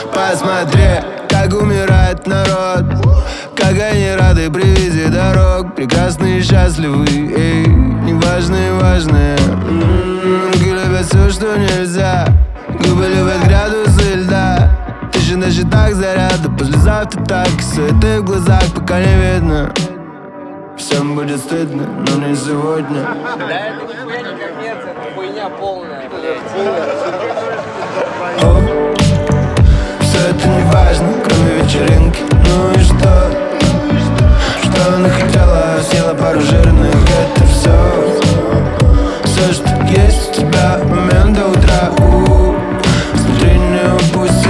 Посмотри, как умирает народ, как они рады при виде дорог. Прекрасные и счастливые, эй, неважные, важные. Руки любят все, что нельзя, губы любят градусы льда. Тысячи на счетах заряда, послезавтра так и суеты в глазах, пока не видно. Всем будет стыдно, но не сегодня. Да это нихуя не коммерция, это хуйня полная, блядь. Все это не важно, кроме вечеринки. Ну и что? Что она хотела, съела пару жирных. Это все, что есть у тебя. Момент до утра. Смотри, не упусти.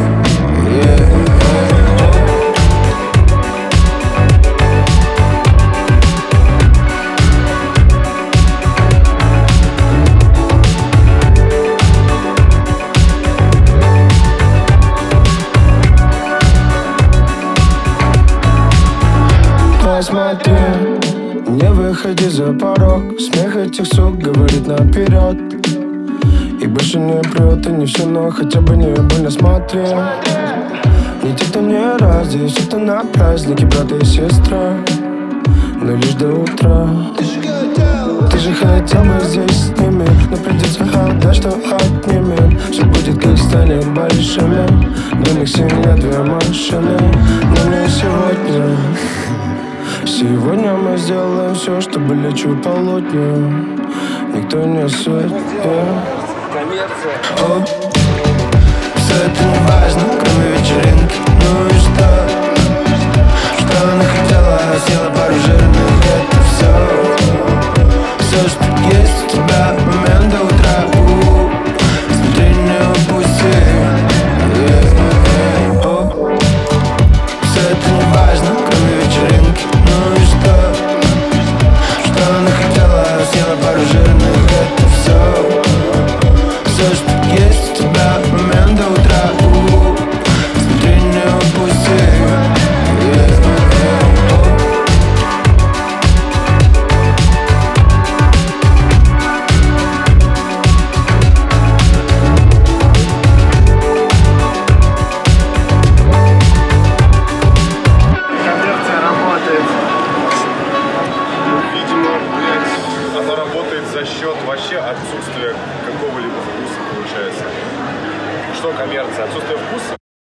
Посмотри, не выходи за порог. Смех этих сук говорит наперед. И больше не прет, и не все, но хотя бы не больно смотри. Не те, кто мне раз, здесь это на празднике, брат и сестра. Но лишь до утра. Ты же хотел бы здесь с ними, но придется отдать, что отнимет. Все будет, как станет большими. Для них семья, две машины. Но не сегодня. Сегодня мы сделаем все, чтобы лечь у полудня. Никто не судит. Коммерция. Все это не важно, кроме вечеринки. Ну и что? Что она хотела, съела пару жирных. Это все.